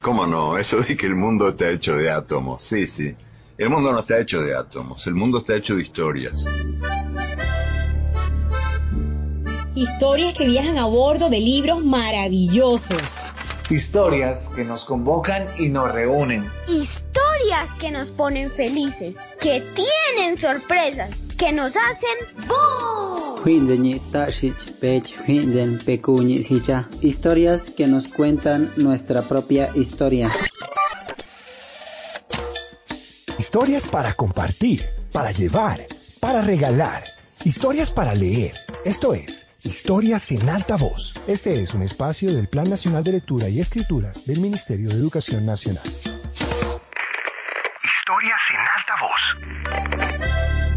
¿Cómo no? Eso de que el mundo está hecho de átomos. Sí, sí. El mundo no está hecho de átomos, el mundo está hecho de historias. Historias que viajan a bordo de libros maravillosos. Historias que nos convocan y nos reúnen. Historias que nos ponen felices, que tienen sorpresas, que nos hacen ¡boom! Historias que nos cuentan nuestra propia historia. Historias para compartir, para llevar, para regalar. Historias para leer. Esto es Historias en Alta Voz. Este es un espacio del Plan Nacional de Lectura y Escritura del Ministerio de Educación Nacional. Historias en Alta Voz.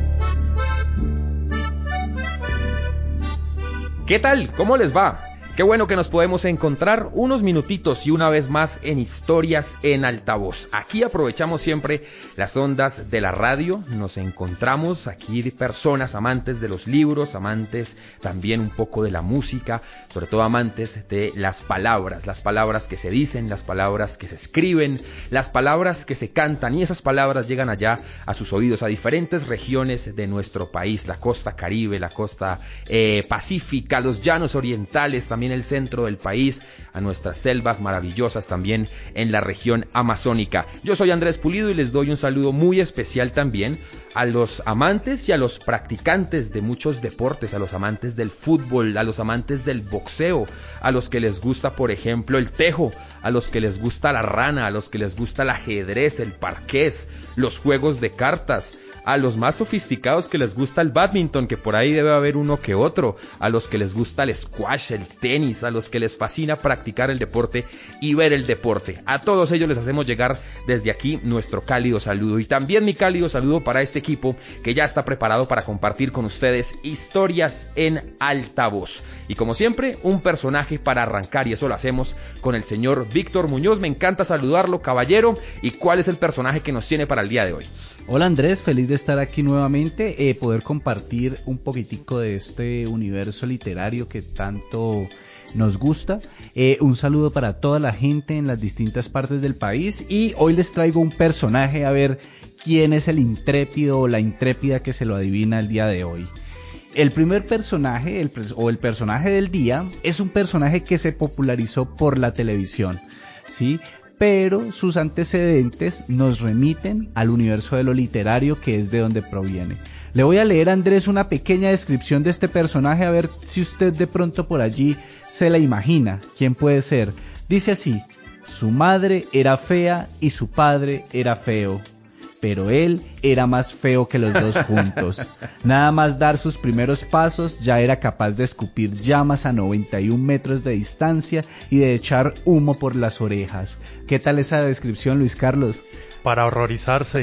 ¿Qué tal? ¿Cómo les va? Qué bueno que nos podemos encontrar unos minutitos y una vez más en Historias en Altavoz. Aquí aprovechamos siempre las ondas de la radio, nos encontramos aquí de personas amantes de los libros, amantes también un poco de la música, sobre todo amantes de las palabras que se dicen, las palabras que se escriben, las palabras que se cantan, y esas palabras llegan allá a sus oídos, a diferentes regiones de nuestro país, la costa caribe, la costa pacífica, los llanos orientales, también el centro del país, a nuestras selvas maravillosas también en la región amazónica. Yo soy Andrés Pulido y les doy un saludo muy especial también a los amantes y a los practicantes de muchos deportes, a los amantes del fútbol, a los amantes del boxeo, a los que les gusta, por ejemplo, el tejo, a los que les gusta la rana, a los que les gusta el ajedrez, el parqués, los juegos de cartas, a los más sofisticados que les gusta el bádminton, que por ahí debe haber uno que otro, a los que les gusta el squash, el tenis, a los que les fascina practicar el deporte y ver el deporte. A todos ellos les hacemos llegar desde aquí nuestro cálido saludo, y también mi cálido saludo para este equipo que ya está preparado para compartir con ustedes Historias en Altavoz. Y como siempre, un personaje para arrancar, y eso lo hacemos con el señor Víctor Muñoz. Me encanta saludarlo, caballero. ¿Y cuál es el personaje que nos tiene para el día de hoy? Hola Andrés, feliz de estar aquí nuevamente, poder compartir un poquitico de este universo literario que tanto nos gusta. Un saludo para toda la gente en las distintas partes del país, y hoy les traigo un personaje, a ver quién es el intrépido o la intrépida que se lo adivina el día de hoy. El primer personaje, el personaje del día, es un personaje que se popularizó por la televisión, ¿sí? Pero sus antecedentes nos remiten al universo de lo literario, que es de donde proviene. Le voy a leer a Andrés una pequeña descripción de este personaje, a ver si usted de pronto por allí se la imagina. ¿Quién puede ser? Dice así: su madre era fea y su padre era feo, pero él era más feo que los dos juntos. Nada más dar sus primeros pasos ya era capaz de escupir llamas a 91 metros de distancia y de echar humo por las orejas. ¿Qué tal esa descripción, Luis Carlos? Para horrorizarse.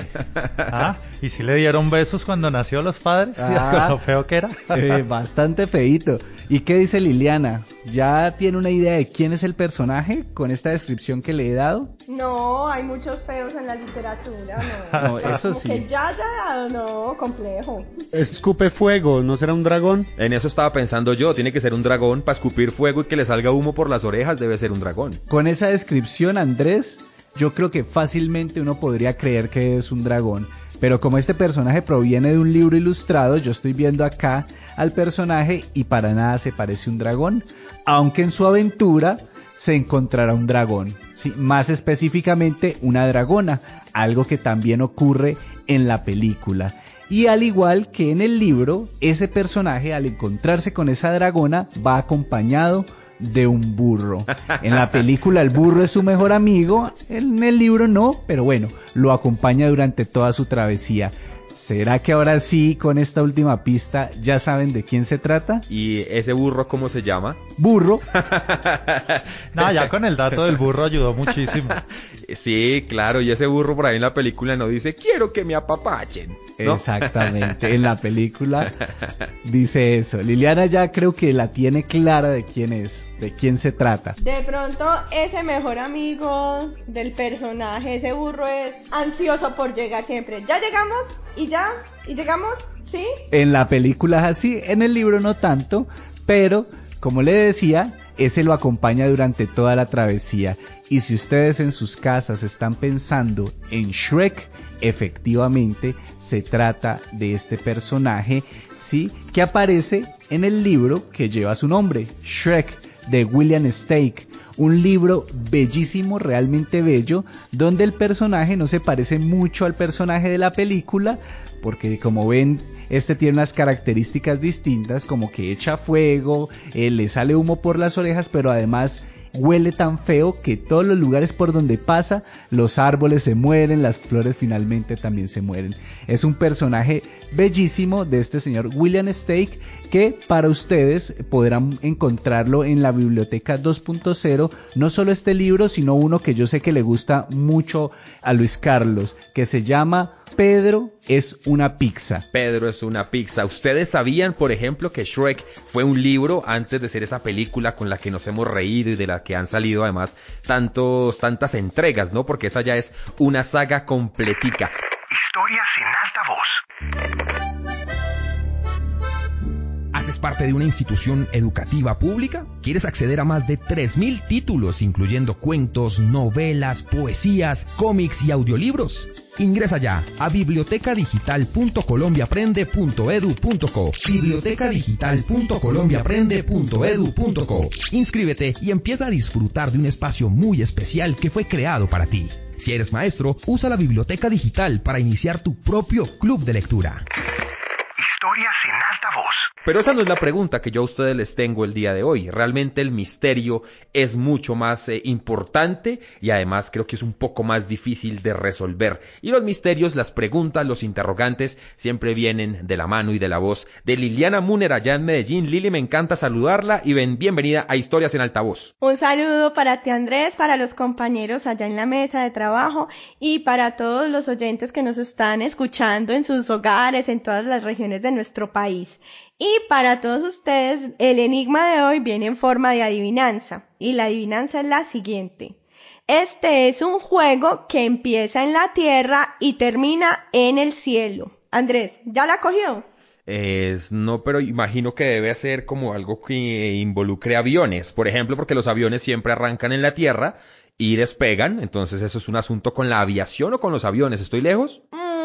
¿Y si le dieron besos cuando nació los padres? Con lo feo que era. Bastante feíto. ¿Y qué dice Liliana? ¿Ya tiene una idea de quién es el personaje con esta descripción que le he dado? No, hay muchos feos en la literatura, no. No, eso sí. Que ya, no, complejo. Escupe fuego, ¿no será un dragón? En eso estaba pensando yo, tiene que ser un dragón para escupir fuego y que le salga humo por las orejas, debe ser un dragón. Con esa descripción, Andrés, yo creo que fácilmente uno podría creer que es un dragón. Pero como este personaje proviene de un libro ilustrado, yo estoy viendo acá al personaje y para nada se parece un dragón, aunque en su aventura se encontrará un dragón, ¿sí? Más específicamente una dragona, algo que también ocurre en la película. Y al igual que en el libro, ese personaje al encontrarse con esa dragona va acompañado de un burro. En la película el burro es su mejor amigo, en el libro no, pero bueno, lo acompaña durante toda su travesía. ¿Será que ahora sí, con esta última pista, ya saben de quién se trata? ¿Y ese burro cómo se llama? Burro. No, ya con el dato del burro ayudó muchísimo. Sí, claro, y ese burro por ahí en la película no dice, quiero que me apapachen, ¿no? Exactamente, en la película dice eso. Liliana ya creo que la tiene clara de quién es, de quién se trata. De pronto, ese mejor amigo del personaje, ese burro, es ansioso por llegar siempre. ¿Ya llegamos? ¿Y llegamos? ¿Sí? En la película es así, en el libro no tanto, pero como le decía, ese lo acompaña durante toda la travesía. Y si ustedes en sus casas están pensando en Shrek, efectivamente se trata de este personaje, ¿sí?, que aparece en el libro que lleva su nombre, Shrek, de William Steig. Un libro bellísimo, realmente bello, donde el personaje no se parece mucho al personaje de la película, porque como ven, este tiene unas características distintas, como que echa fuego, le sale humo por las orejas, pero además huele tan feo que todos los lugares por donde pasa, los árboles se mueren, las flores finalmente también se mueren. Es un personaje bellísimo de este señor William Steig, que para ustedes podrán encontrarlo en la Biblioteca 2.0, no solo este libro, sino uno que yo sé que le gusta mucho a Luis Carlos, que se llama Pedro es una pizza. Pedro es una pizza. ¿Ustedes sabían, por ejemplo, que Shrek fue un libro antes de ser esa película con la que nos hemos reído y de la que han salido además tantas entregas, ¿no? Porque esa ya es una saga completica. Historias en alta voz. ¿Haces parte de una institución educativa pública? ¿Quieres acceder a más de 3.000 títulos, incluyendo cuentos, novelas, poesías, cómics y audiolibros? Ingresa ya a bibliotecadigital.colombiaprende.edu.co. bibliotecadigital.colombiaprende.edu.co. Inscríbete y empieza a disfrutar de un espacio muy especial que fue creado para ti. Si eres maestro, usa la biblioteca digital para iniciar tu propio club de lectura. Historias en alta voz. Pero esa no es la pregunta que yo a ustedes les tengo el día de hoy. Realmente el misterio es mucho más importante y además creo que es un poco más difícil de resolver. Y los misterios, las preguntas, los interrogantes siempre vienen de la mano y de la voz de Liliana Muner allá en Medellín. Lili, me encanta saludarla y bienvenida a Historias en Altavoz. Un saludo para ti, Andrés, para los compañeros allá en la mesa de trabajo y para todos los oyentes que nos están escuchando en sus hogares, en todas las regiones de nuestro país. Y para todos ustedes, el enigma de hoy viene en forma de adivinanza. Y la adivinanza es la siguiente. Este es un juego que empieza en la tierra y termina en el cielo. Andrés, ¿ya la cogió? No, pero imagino que debe ser como algo que involucre aviones. Por ejemplo, porque los aviones siempre arrancan en la tierra y despegan. Entonces eso es un asunto con la aviación o con los aviones. ¿Estoy lejos?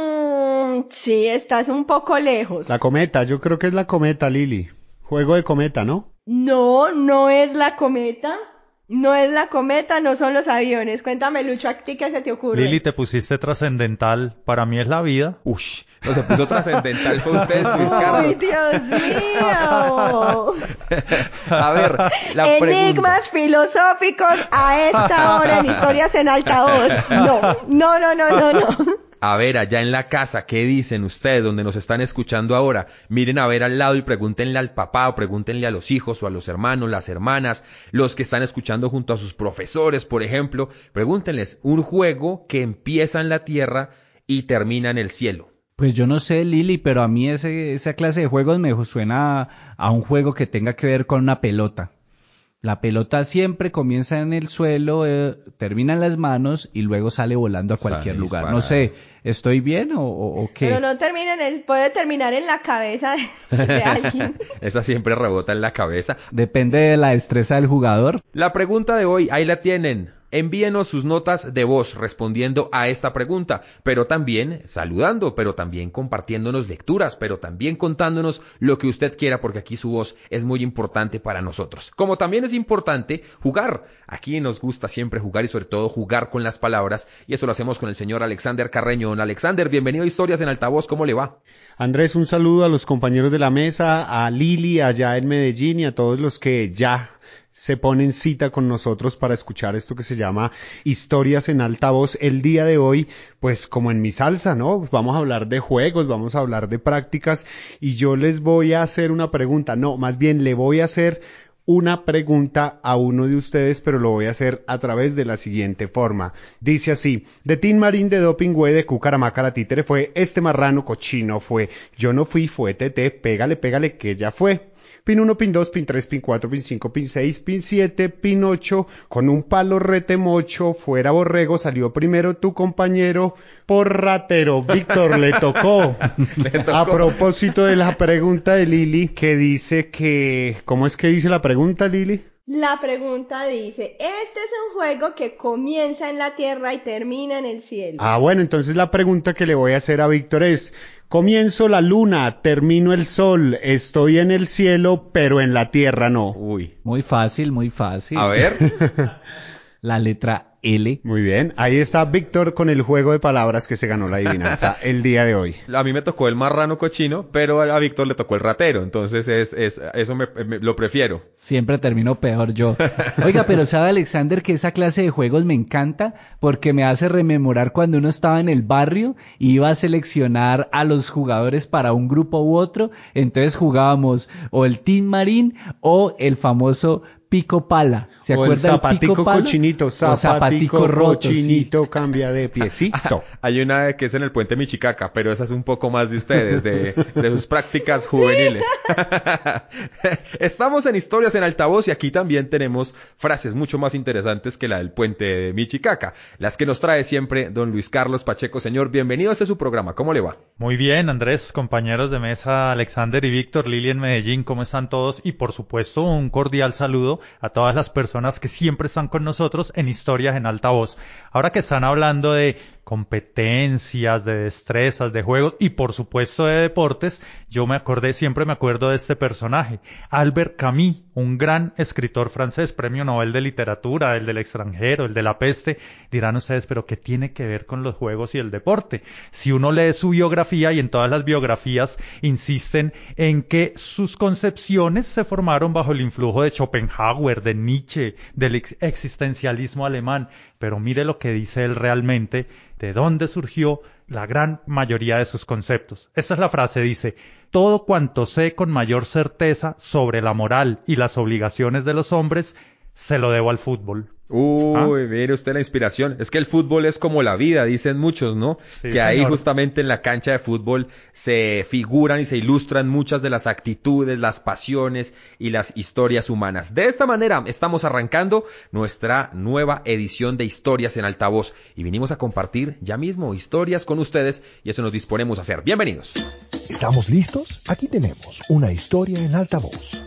Sí, estás un poco lejos. La cometa, yo creo que es la cometa, Lili. Juego de cometa, ¿no? No, no es la cometa. No es la cometa, no son los aviones. Cuéntame, Lucho, ¿a ti qué se te ocurre? Lili, te pusiste trascendental. Para mí es la vida. Uy, no se puso trascendental fue usted, Luis Carlos. ¡Uy, Dios mío! A ver, la Enigmas filosóficos a esta hora en Historias en Altavoz. No. A ver, allá en la casa, ¿qué dicen ustedes donde nos están escuchando ahora? Miren a ver al lado y pregúntenle al papá o pregúntenle a los hijos o a los hermanos, las hermanas, los que están escuchando junto a sus profesores, por ejemplo. Pregúntenles un juego que empieza en la tierra y termina en el cielo. Pues yo no sé, Lili, pero a mí esa clase de juegos me suena a un juego que tenga que ver con una pelota. La pelota siempre comienza en el suelo, termina en las manos y luego sale volando a cualquier lugar. Disparada. No sé, ¿estoy bien o qué? Pero no termina puede terminar en la cabeza de alguien. Esa siempre rebota en la cabeza. Depende de la destreza del jugador. La pregunta de hoy, ahí la tienen. Envíenos sus notas de voz respondiendo a esta pregunta, pero también saludando, pero también compartiéndonos lecturas, pero también contándonos lo que usted quiera, porque aquí su voz es muy importante para nosotros. Como también es importante jugar. Aquí nos gusta siempre jugar y sobre todo jugar con las palabras, y eso lo hacemos con el señor Alexander Carreño. Don Alexander, bienvenido a Historias en Altavoz, ¿cómo le va? Andrés, un saludo a los compañeros de la mesa, a Lili allá en Medellín y a todos los que ya se ponen cita con nosotros para escuchar esto que se llama Historias en Altavoz. El día de hoy, pues como en mi salsa, ¿no? Vamos a hablar de juegos, vamos a hablar de prácticas y yo les voy a hacer una pregunta, no, más bien le voy a hacer una pregunta a uno de ustedes, pero lo voy a hacer a través de la siguiente forma. Dice así: de Tin Marín, de Doping Güey, de Cucaramaca, la títere fue, este marrano cochino fue, yo no fui, fue Tete, pégale, que ya fue. Pin 1, pin 2, pin 3, pin 4, pin 5, pin 6, pin 7, pin 8, con un palo retemocho, fuera borrego, salió primero tu compañero por ratero. Víctor, le tocó. A propósito de la pregunta de Lili, que dice que... ¿Cómo es que dice la pregunta, Lili? La pregunta dice, este es un juego que comienza en la tierra y termina en el cielo. Bueno, entonces la pregunta que le voy a hacer a Víctor es, comienzo la luna, termino el sol, estoy en el cielo, pero en la tierra no. Uy. Muy fácil, muy fácil. A ver. La letra L. Muy bien, ahí está Víctor con el juego de palabras que se ganó la adivinanza el día de hoy. A mí me tocó el marrano cochino, pero a Víctor le tocó el ratero, entonces eso lo prefiero. Siempre termino peor yo. Oiga, pero sabe Alexander que esa clase de juegos me encanta porque me hace rememorar cuando uno estaba en el barrio y iba a seleccionar a los jugadores para un grupo u otro, entonces jugábamos o el Team Marín o el famoso pico pala. ¿Se acuerda el zapatico cochinito, zapatico cochinito, sí. Cambia de piecito. Hay una que es en el puente Michicaca, pero esa es un poco más de ustedes, de sus prácticas juveniles. Estamos en Historias en Altavoz y aquí también tenemos frases mucho más interesantes que la del puente de Michicaca, las que nos trae siempre don Luis Carlos Pacheco. Señor, bienvenido a este su programa, ¿cómo le va? Muy bien, Andrés, compañeros de mesa, Alexander y Víctor, Lili en Medellín, ¿cómo están todos? Y por supuesto, un cordial saludo a todas las personas que siempre están con nosotros en Historias en Altavoz. Ahora que están hablando de competencias, de destrezas, de juegos y por supuesto de deportes, siempre me acuerdo de este personaje, Albert Camus, un gran escritor francés, premio Nobel de Literatura, el del extranjero, el de la peste. Dirán ustedes, pero ¿qué tiene que ver con los juegos y el deporte? Si uno lee su biografía, y en todas las biografías insisten en que sus concepciones se formaron bajo el influjo de Schopenhauer, de Nietzsche, del existencialismo alemán, pero mire lo que dice él realmente, de dónde surgió la gran mayoría de sus conceptos. Esta es la frase, dice: todo cuanto sé con mayor certeza sobre la moral y las obligaciones de los hombres, se lo debo al fútbol. Uy, mire usted la inspiración. Es que el fútbol es como la vida, dicen muchos, ¿no? Sí, que ahí señor. justamente en la cancha de fútbol se figuran y se ilustran muchas de las actitudes, las pasiones y las historias humanas. De esta manera estamos arrancando nuestra nueva edición de Historias en Altavoz y vinimos a compartir ya mismo historias con ustedes y eso nos disponemos a hacer. Bienvenidos. ¿Estamos listos? Aquí tenemos una historia en altavoz.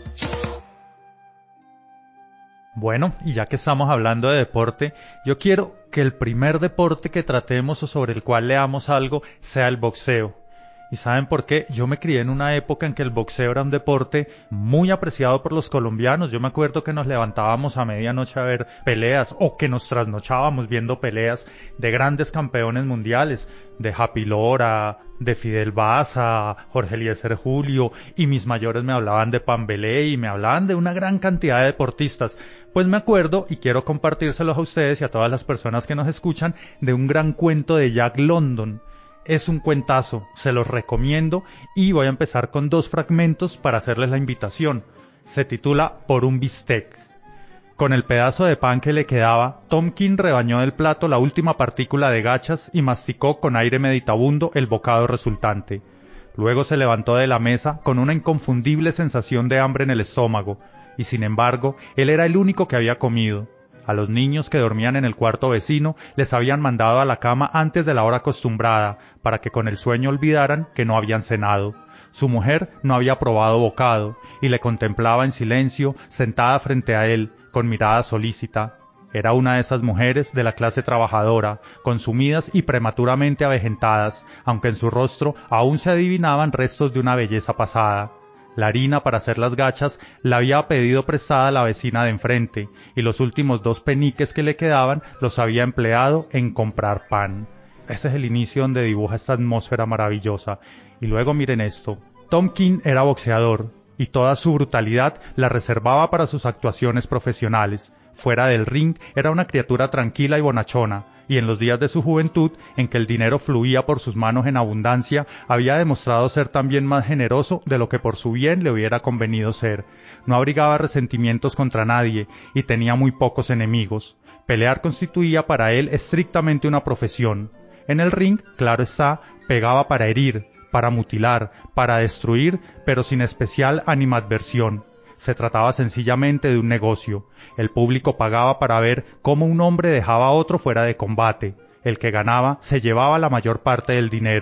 Bueno, y ya que estamos hablando de deporte, yo quiero que el primer deporte que tratemos o sobre el cual leamos algo sea el boxeo. ¿Y saben por qué? Yo me crié en una época en que el boxeo era un deporte muy apreciado por los colombianos. Yo me acuerdo que nos levantábamos a medianoche a ver peleas o que nos trasnochábamos viendo peleas de grandes campeones mundiales, de Happy Lora, de Fidel Baza, Jorge Eliezer Julio, y mis mayores me hablaban de Pambelé y me hablaban de una gran cantidad de deportistas. Pues me acuerdo, y quiero compartírselos a ustedes y a todas las personas que nos escuchan, de un gran cuento de Jack London. Es un cuentazo, se los recomiendo y voy a empezar con 2 fragmentos para hacerles la invitación. Se titula Por un bistec. Con el pedazo de pan que le quedaba, Tom King rebañó del plato la última partícula de gachas y masticó con aire meditabundo el bocado resultante. Luego se levantó de la mesa con una inconfundible sensación de hambre en el estómago, y sin embargo, él era el único que había comido. A los niños que dormían en el cuarto vecino les habían mandado a la cama antes de la hora acostumbrada, para que con el sueño olvidaran que no habían cenado. Su mujer no había probado bocado, y le contemplaba en silencio, sentada frente a él, con mirada solícita. Era una de esas mujeres de la clase trabajadora, consumidas y prematuramente avejentadas, aunque en su rostro aún se adivinaban restos de una belleza pasada. La harina para hacer las gachas la había pedido prestada a la vecina de enfrente, y los últimos 2 peniques que le quedaban los había empleado en comprar pan. Ese es el inicio donde dibuja esta atmósfera maravillosa. Y luego miren esto. Tom King era boxeador, y toda su brutalidad la reservaba para sus actuaciones profesionales. Fuera del ring era una criatura tranquila y bonachona, y en los días de su juventud, en que el dinero fluía por sus manos en abundancia, había demostrado ser también más generoso de lo que por su bien le hubiera convenido ser. No abrigaba resentimientos contra nadie, y tenía muy pocos enemigos. Pelear constituía para él estrictamente una profesión. En el ring, claro está, pegaba para herir, para mutilar, para destruir, pero sin especial animadversión. Se trataba sencillamente de un negocio. El público pagaba para ver cómo un hombre dejaba a otro fuera de combate. El que ganaba se llevaba la mayor parte del dinero.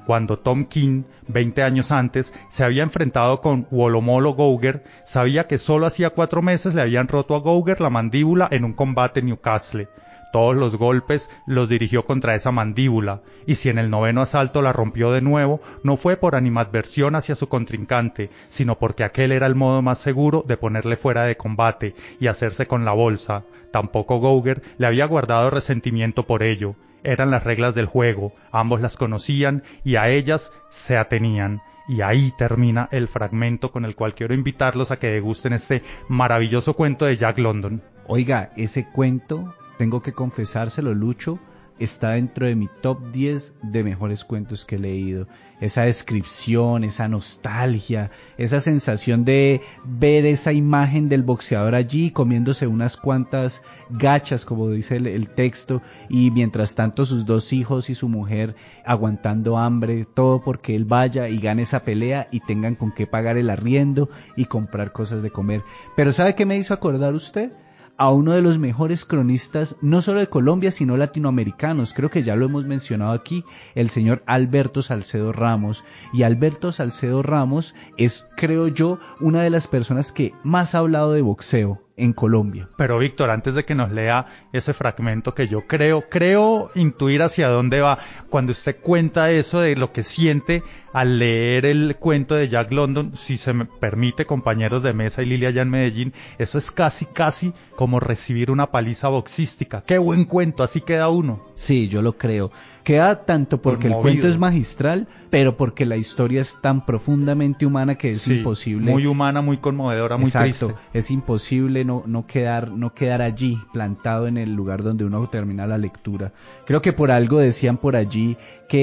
Cuando Tom King, 20 años antes, se había enfrentado con Wolomolo Gouger, sabía que solo hacía 4 meses le habían roto a Gouger la mandíbula en un combate en Newcastle. Todos los golpes los dirigió contra esa mandíbula, y si en el 9º asalto la rompió de nuevo, no fue por animadversión hacia su contrincante, sino porque aquel era el modo más seguro de ponerle fuera de combate y hacerse con la bolsa. Tampoco Gouger le había guardado resentimiento por ello. Eran las reglas del juego, ambos las conocían y a ellas se atenían. Y ahí termina el fragmento con el cual quiero invitarlos a que degusten este maravilloso cuento de Jack London. Oiga, ese cuento, tengo que confesárselo, Lucho, está dentro de mi top 10 de mejores cuentos que he leído. Esa descripción, esa nostalgia, esa sensación de ver esa imagen del boxeador allí comiéndose unas cuantas gachas, como dice el texto, y mientras tanto sus 2 hijos y su mujer aguantando hambre, todo porque él vaya y gane esa pelea y tengan con qué pagar el arriendo y comprar cosas de comer. Pero ¿sabe qué me hizo acordar usted? A uno de los mejores cronistas, no solo de Colombia, sino latinoamericanos. Creo que ya lo hemos mencionado aquí, el señor Alberto Salcedo Ramos. Y Alberto Salcedo Ramos es, creo yo, una de las personas que más ha hablado de boxeo en Colombia. Pero Víctor, antes de que nos lea ese fragmento que yo creo intuir hacia dónde va, cuando usted cuenta eso de lo que siente al leer el cuento de Jack London, si se me permite, compañeros de mesa y Lilia allá en Medellín, eso es casi como recibir una paliza boxística. ¡Qué buen cuento! Así queda uno. Sí, yo lo creo. Queda tanto porque el cuento es magistral, pero porque la historia es tan profundamente humana que es imposible. Muy humana, muy conmovedora, muy triste. Es imposible no quedar allí, plantado en el lugar donde uno termina la lectura. Creo que por algo decían por allí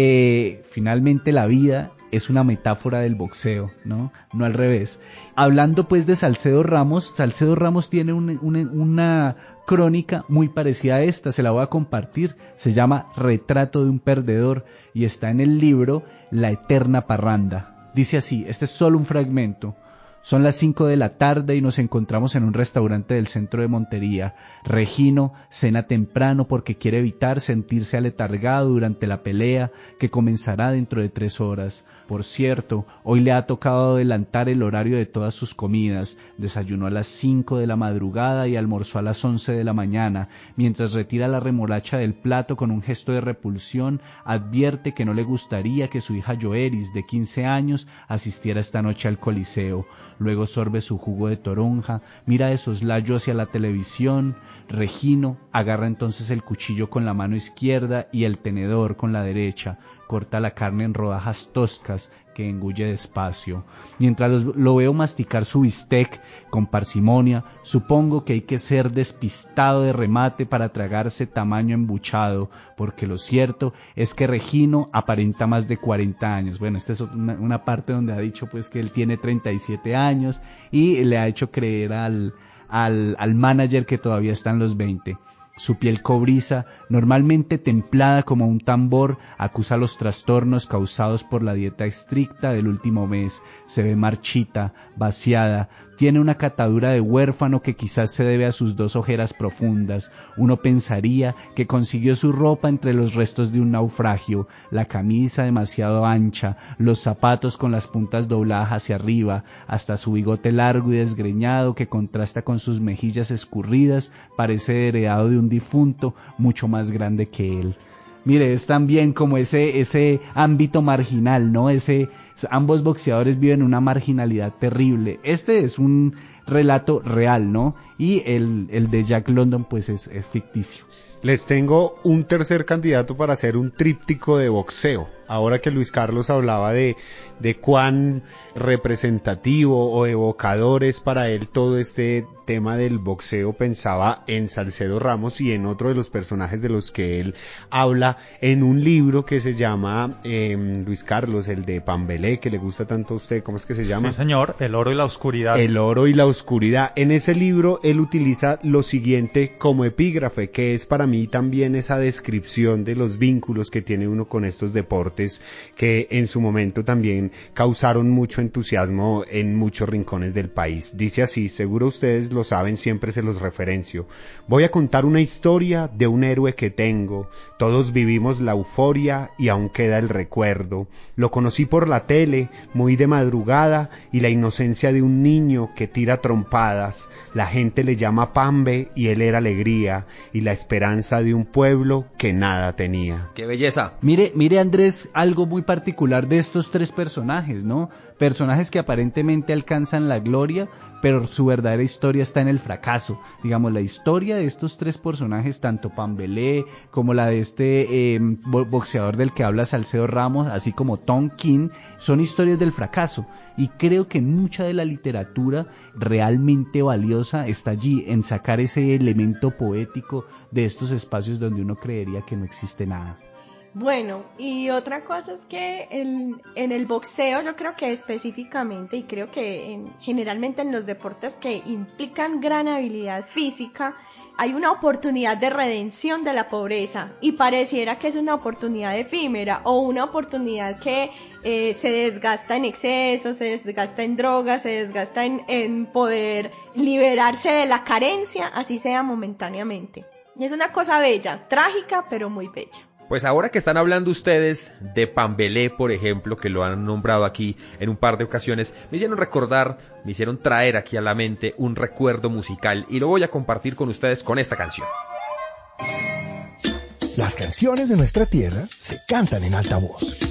que finalmente la vida es una metáfora del boxeo, ¿no? No al revés. Hablando pues de Salcedo Ramos tiene una crónica muy parecida a esta, se la voy a compartir, se llama Retrato de un perdedor y está en el libro La Eterna Parranda. Dice así, este es solo un fragmento. Son las 5 de la tarde y nos encontramos en un restaurante del centro de Montería. Regino cena temprano porque quiere evitar sentirse aletargado durante la pelea que comenzará dentro de 3 horas. Por cierto, hoy le ha tocado adelantar el horario de todas sus comidas. Desayunó a las 5 de la madrugada y almorzó a las 11 de la mañana. Mientras retira la remolacha del plato con un gesto de repulsión, advierte que no le gustaría que su hija Joeris, de 15 años, asistiera esta noche al Coliseo. Luego sorbe su jugo de toronja, mira de soslayo hacia la televisión. Regino agarra entonces el cuchillo con la mano izquierda y el tenedor con la derecha. Corta la carne en rodajas toscas que engulle despacio. Mientras lo veo masticar su bistec con parsimonia, supongo que hay que ser despistado de remate para tragarse tamaño embuchado, porque lo cierto es que Regino aparenta más de 40 años. Bueno, esta es una parte donde ha dicho pues que él tiene 37 años y le ha hecho creer al manager que todavía está en los 20. Su piel cobriza, normalmente templada como un tambor, acusa los trastornos causados por la dieta estricta del último mes. Se ve marchita, vaciada, tiene una catadura de huérfano que quizás se debe a sus 2 ojeras profundas. Uno pensaría que consiguió su ropa entre los restos de un naufragio, la camisa demasiado ancha, los zapatos con las puntas dobladas hacia arriba, hasta su bigote largo y desgreñado que contrasta con sus mejillas escurridas, parece heredado de un difunto mucho más grande que él. Mire, es también como ese ámbito marginal, ¿no? Ambos boxeadores viven una marginalidad terrible. Este es un relato real, ¿no? Y el de Jack London, pues es ficticio. Les tengo un tercer candidato para hacer un tríptico de boxeo. Ahora que Luis Carlos hablaba de cuán representativo o evocador es para él todo este tema del boxeo, pensaba en Salcedo Ramos y en otro de los personajes de los que él habla en un libro que se llama, Luis Carlos, el de Pambelé, que le gusta tanto a usted. ¿Cómo es que se llama? Sí, señor, El oro y la oscuridad. El oro y la oscuridad. oscuridad. En ese libro él utiliza lo siguiente como epígrafe, que es para mí también esa descripción de los vínculos que tiene uno con estos deportes que en su momento también causaron mucho entusiasmo en muchos rincones del país. Dice así, seguro ustedes lo saben, siempre se los referencio. Voy a contar una historia de un héroe que tengo. Todos vivimos la euforia y aún queda el recuerdo. Lo conocí por la tele, muy de madrugada, y la inocencia de un niño que tira trompadas. La gente le llama Pambe y él era alegría y la esperanza de un pueblo que nada tenía. ¡Qué belleza! Mire Andrés, algo muy particular de estos tres personajes, ¿no? Personajes que aparentemente alcanzan la gloria, pero su verdadera historia está en el fracaso. Digamos, la historia de estos tres personajes, tanto Pambelé como la de este boxeador del que habla Salcedo Ramos, así como Tom King, son historias del fracaso. Y creo que mucha de la literatura realmente valiosa está allí, en sacar ese elemento poético de estos espacios donde uno creería que no existe nada. Bueno, y otra cosa es que en el boxeo yo creo que específicamente, y creo que generalmente en los deportes que implican gran habilidad física, hay una oportunidad de redención de la pobreza, y pareciera que es una oportunidad efímera o una oportunidad que se desgasta en exceso, se desgasta en drogas, se desgasta en poder liberarse de la carencia, así sea momentáneamente. Y es una cosa bella, trágica, pero muy bella. Pues ahora que están hablando ustedes de Pambelé, por ejemplo, que lo han nombrado aquí en un par de ocasiones, me hicieron traer aquí a la mente un recuerdo musical y lo voy a compartir con ustedes con esta canción. Las canciones de nuestra tierra se cantan en alta voz.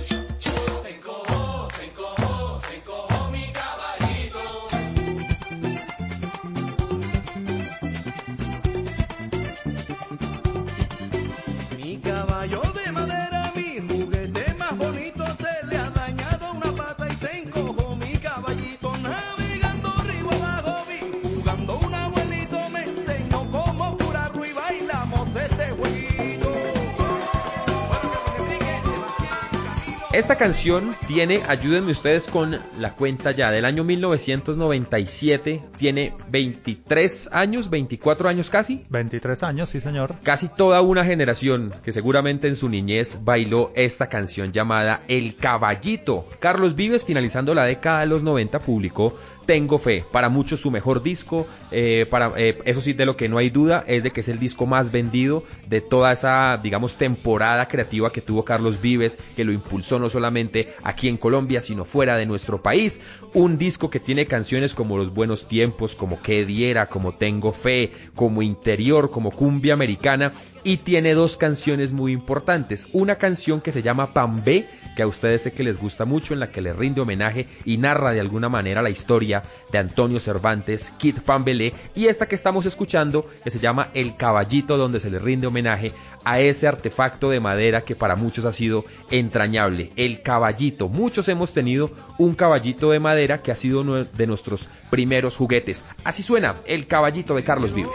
Esta canción tiene, ayúdenme ustedes con la cuenta ya, del año 1997, tiene 23 años, 24 años casi. 23 años, sí señor. Casi toda una generación que seguramente en su niñez bailó esta canción llamada El Caballito. Carlos Vives, finalizando la década de los 90, publicó Tengo Fe, para muchos su mejor disco, eso sí, de lo que no hay duda es de que es el disco más vendido de toda esa, digamos, temporada creativa que tuvo Carlos Vives, que lo impulsó no solamente aquí en Colombia, sino fuera de nuestro país. Un disco que tiene canciones como Los Buenos Tiempos, como Qué Diera, como Tengo Fe, como Interior, como Cumbia Americana, y tiene dos canciones muy importantes. Una canción que se llama Pambé, que a ustedes sé que les gusta mucho, en la que le rinde homenaje y narra de alguna manera la historia de Antonio Cervantes, Kid Pambelé, y esta que estamos escuchando, que se llama El Caballito, donde se le rinde homenaje a ese artefacto de madera que para muchos ha sido entrañable, el caballito. Muchos hemos tenido un caballito de madera que ha sido uno de nuestros primeros juguetes. Así suena El Caballito de Carlos Vives.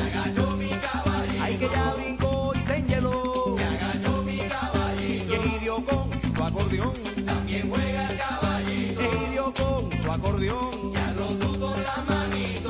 También juega el caballito, y dio con su acordeón, ya los dos con la manito.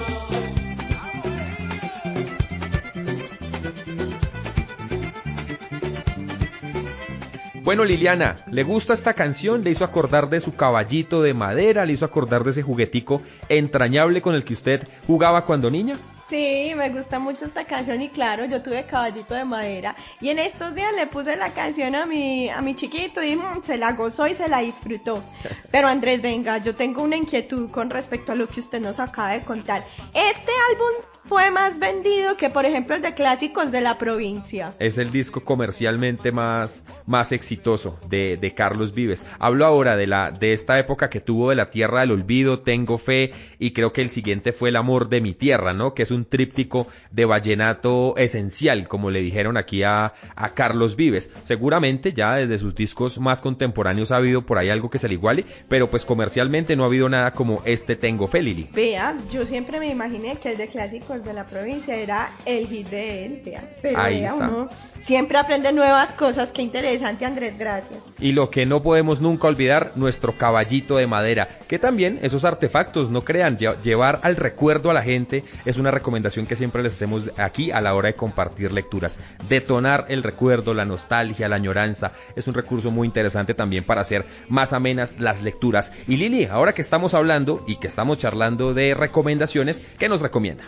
Bueno, Liliana, ¿le gusta esta canción? ¿Le hizo acordar de su caballito de madera? ¿Le hizo acordar de ese juguetico entrañable con el que usted jugaba cuando niña? Sí, me gusta mucho esta canción y claro, yo tuve caballito de madera y en estos días le puse la canción a mi chiquito y se la gozó y se la disfrutó. Pero Andrés, venga, yo tengo una inquietud con respecto a lo que usted nos acaba de contar. Este álbum fue más vendido que, por ejemplo, el de Clásicos de la Provincia. Es el disco comercialmente más exitoso de Carlos Vives. Hablo ahora de esta época que tuvo de La Tierra del Olvido, Tengo Fe, y creo que el siguiente fue El Amor de mi Tierra, ¿no? Que es un tríptico de vallenato esencial, como le dijeron aquí a Carlos Vives. Seguramente ya desde sus discos más contemporáneos ha habido por ahí algo que se le iguale, pero pues comercialmente no ha habido nada como este Tengo Fe, Lili. Vea, yo siempre me imaginé que el de Clásicos Records de la provincia era el hit de él, pero ahí está. Uno siempre aprende nuevas cosas. Qué interesante, Andrés, gracias. Y lo que no podemos nunca olvidar, nuestro caballito de madera, que también esos artefactos, no crean, llevar al recuerdo a la gente es una recomendación que siempre les hacemos aquí a la hora de compartir lecturas. Detonar el recuerdo, la nostalgia, la añoranza, es un recurso muy interesante también para hacer más amenas las lecturas. Y Lili, ahora que estamos hablando y que estamos charlando de recomendaciones, ¿qué nos recomienda?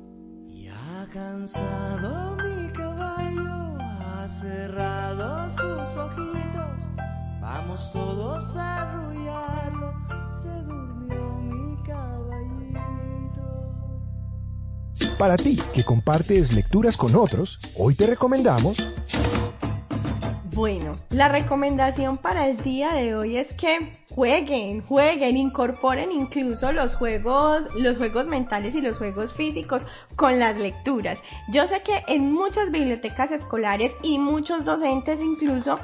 Ya cansado mi caballo ha cerrado sus ojitos, vamos todos a arrullarlo, se durmió mi caballito. Para ti, que compartes lecturas con otros, hoy te recomendamos... Bueno, la recomendación para el día de hoy es que jueguen, incorporen incluso los juegos mentales y los juegos físicos con las lecturas. Yo sé que en muchas bibliotecas escolares y muchos docentes incluso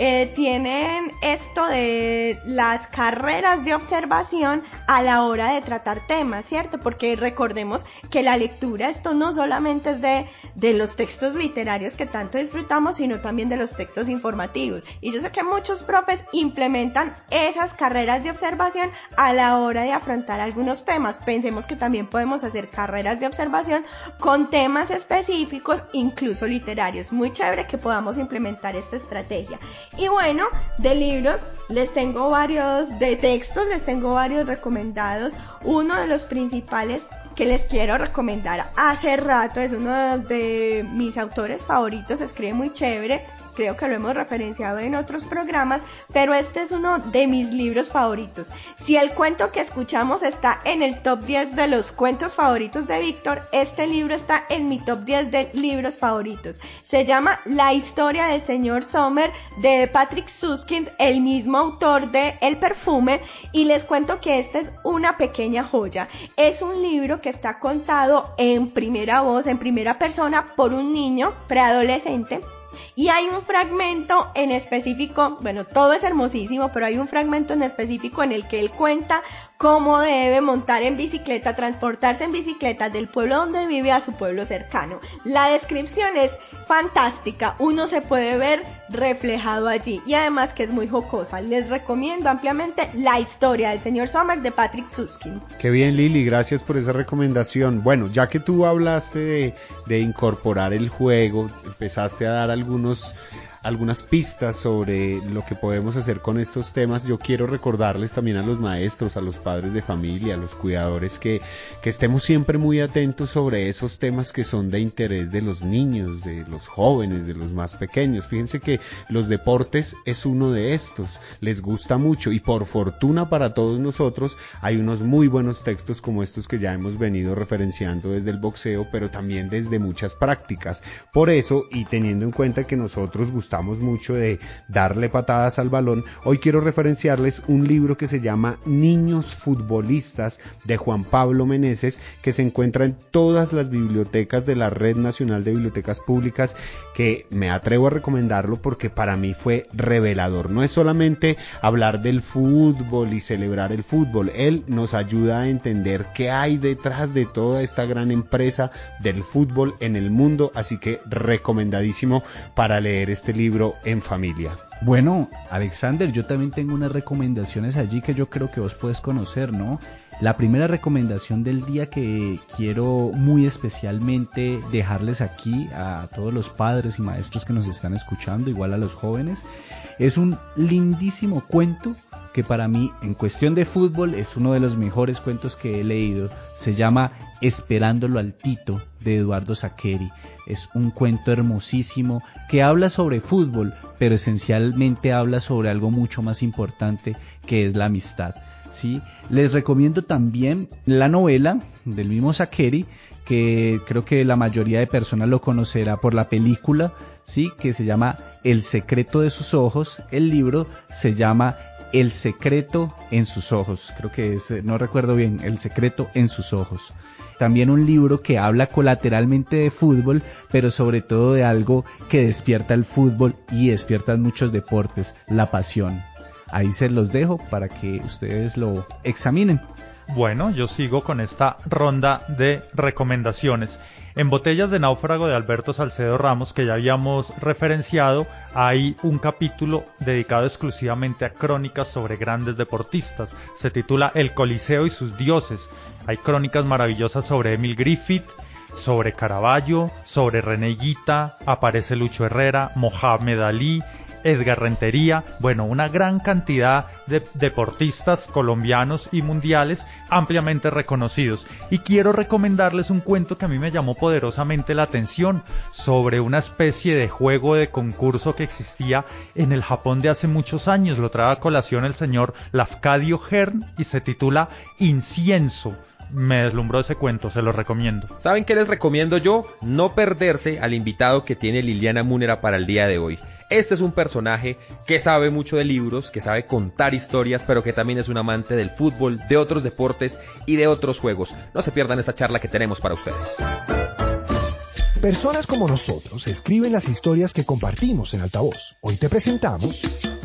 tienen esto de las carreras de observación a la hora de tratar temas, ¿cierto? Porque recordemos que la lectura, esto no solamente es de los textos literarios que tanto disfrutamos, sino también de los textos informativos. Y yo sé que muchos profes implementan esas carreras de observación a la hora de afrontar algunos temas. Pensemos que también podemos hacer carreras de observación con temas específicos, incluso literarios. Muy chévere que podamos implementar esta estrategia. Y bueno, de libros les tengo varios, de textos les tengo varios recomendados. Uno de los principales que les quiero recomendar hace rato, es uno de mis autores favoritos, escribe muy chévere, creo que lo hemos referenciado en otros programas, pero este es uno de mis libros favoritos. Si el cuento que escuchamos está en el top 10 de los cuentos favoritos de Víctor, este libro está en mi top 10 de libros favoritos. Se llama La historia del señor Sommer, de Patrick Süskind, el mismo autor de El perfume, y les cuento que esta es una pequeña joya. Es un libro que está contado en primera voz, en primera persona, por un niño preadolescente. Y hay un fragmento en específico, bueno, todo es hermosísimo, pero hay un fragmento en específico en el que él cuenta cómo debe montar en bicicleta, transportarse en bicicleta del pueblo donde vive a su pueblo cercano. La descripción es fantástica, uno se puede ver reflejado allí y además que es muy jocosa. Les recomiendo ampliamente La historia del señor Sommer de Patrick Süskind. Qué bien, Lili, gracias por esa recomendación. Bueno, ya que tú hablaste de incorporar el juego, empezaste a dar algunas pistas sobre lo que podemos hacer con estos temas, yo quiero recordarles también a los maestros, a los padres de familia, a los cuidadores que estemos siempre muy atentos sobre esos temas que son de interés de los niños, de los jóvenes, de los más pequeños. Fíjense que los deportes es uno de estos, les gusta mucho y por fortuna para todos nosotros hay unos muy buenos textos como estos que ya hemos venido referenciando desde el boxeo, pero también desde muchas prácticas. Por eso, y teniendo en cuenta que nosotros gustamos mucho de darle patadas al balón, hoy quiero referenciarles un libro que se llama Niños Futbolistas, de Juan Pablo Meneses, que se encuentra en todas las bibliotecas de la Red Nacional de Bibliotecas Públicas, que me atrevo a recomendarlo porque para mí fue revelador. No es solamente hablar del fútbol y celebrar el fútbol, él nos ayuda a entender qué hay detrás de toda esta gran empresa del fútbol en el mundo, así que recomendadísimo para leer este libro en familia. Bueno, Alexander, yo también tengo unas recomendaciones allí que yo creo que vos puedes conocer, ¿no? La primera recomendación del día que quiero muy especialmente dejarles aquí a todos los padres y maestros que nos están escuchando, igual a los jóvenes, es un lindísimo cuento que para mí, en cuestión de fútbol, es uno de los mejores cuentos que he leído. Se llama Esperándolo al Tito, de Eduardo Saccheri. Es un cuento hermosísimo que habla sobre fútbol, pero esencialmente habla sobre algo mucho más importante, que es la amistad, ¿sí? Les recomiendo también la novela del mismo Saccheri, que creo que la mayoría de personas lo conocerá por la película, ¿sí? Que se llama El secreto de sus ojos. El libro se llama El secreto en sus ojos, creo que es, no recuerdo bien, El secreto en sus ojos. También un libro que habla colateralmente de fútbol, pero sobre todo de algo que despierta el fútbol y despierta muchos deportes, la pasión. Ahí se los dejo para que ustedes lo examinen. Bueno, yo sigo con esta ronda de recomendaciones. En Botellas de Náufrago de Alberto Salcedo Ramos, que ya habíamos referenciado, hay un capítulo dedicado exclusivamente a crónicas sobre grandes deportistas. Se titula El Coliseo y sus dioses. Hay crónicas maravillosas sobre Emil Griffith, sobre Caravaggio, sobre René Higuita, aparece Lucho Herrera, Mohamed Ali, Edgar Rentería, bueno, una gran cantidad de deportistas colombianos y mundiales ampliamente reconocidos. Y quiero recomendarles un cuento que a mí me llamó poderosamente la atención sobre una especie de juego de concurso que existía en el Japón de hace muchos años. Lo trae a colación el señor Lafcadio Hearn y se titula Incienso. Me deslumbró ese cuento, se lo recomiendo. ¿Saben qué les recomiendo yo? No perderse al invitado que tiene Liliana Múnera para el día de hoy. Este es un personaje que sabe mucho de libros, que sabe contar historias, pero que también es un amante del fútbol, de otros deportes y de otros juegos. No se pierdan esta charla que tenemos para ustedes. Personas como nosotros escriben las historias que compartimos en Altavoz. Hoy te presentamos...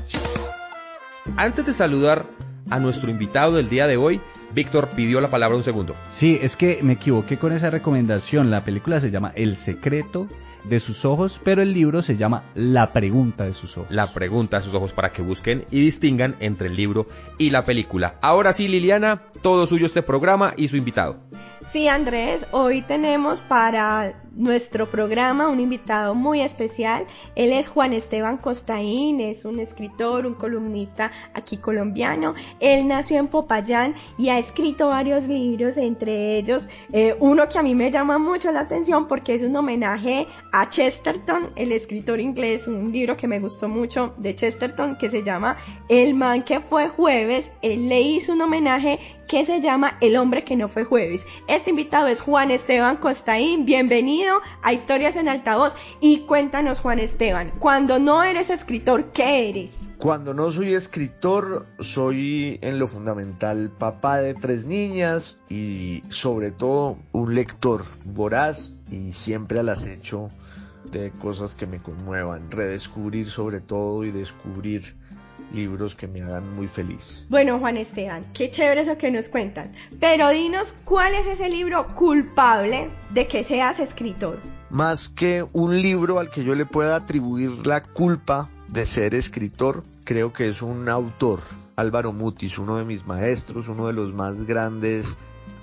Antes de saludar a nuestro invitado del día de hoy, Víctor pidió la palabra un segundo. Sí, es que me equivoqué con esa recomendación. La película se llama El secreto de sus ojos, pero el libro se llama La pregunta de sus ojos. La pregunta de sus ojos, para que busquen y distingan entre el libro y la película. Ahora sí, Liliana, todo suyo este programa y su invitado. Sí, Andrés, hoy tenemos para nuestro programa un invitado muy especial. Él es Juan Esteban Costaín, es un escritor, un columnista aquí colombiano. Él nació en Popayán y ha escrito varios libros, entre ellos uno que a mí me llama mucho la atención porque es un homenaje a Chesterton, el escritor inglés, un libro que me gustó mucho de Chesterton que se llama El man que fue jueves. Él le hizo un homenaje que se llama El hombre que no fue jueves. Este invitado es Juan Esteban Costaín. Bienvenido a Historias en Altavoz. Y cuéntanos, Juan Esteban, cuando no eres escritor, ¿qué eres? Cuando no soy escritor, soy en lo fundamental papá de 3 niñas y sobre todo un lector voraz y siempre al acecho de cosas que me conmuevan, redescubrir sobre todo y descubrir libros que me hagan muy feliz. Bueno, Juan Esteban, qué chévere eso que nos cuentan, pero dinos cuál es ese libro culpable de que seas escritor. Más que un libro al que yo le pueda atribuir la culpa de ser escritor, creo que es un autor, Álvaro Mutis, uno de mis maestros, uno de los más grandes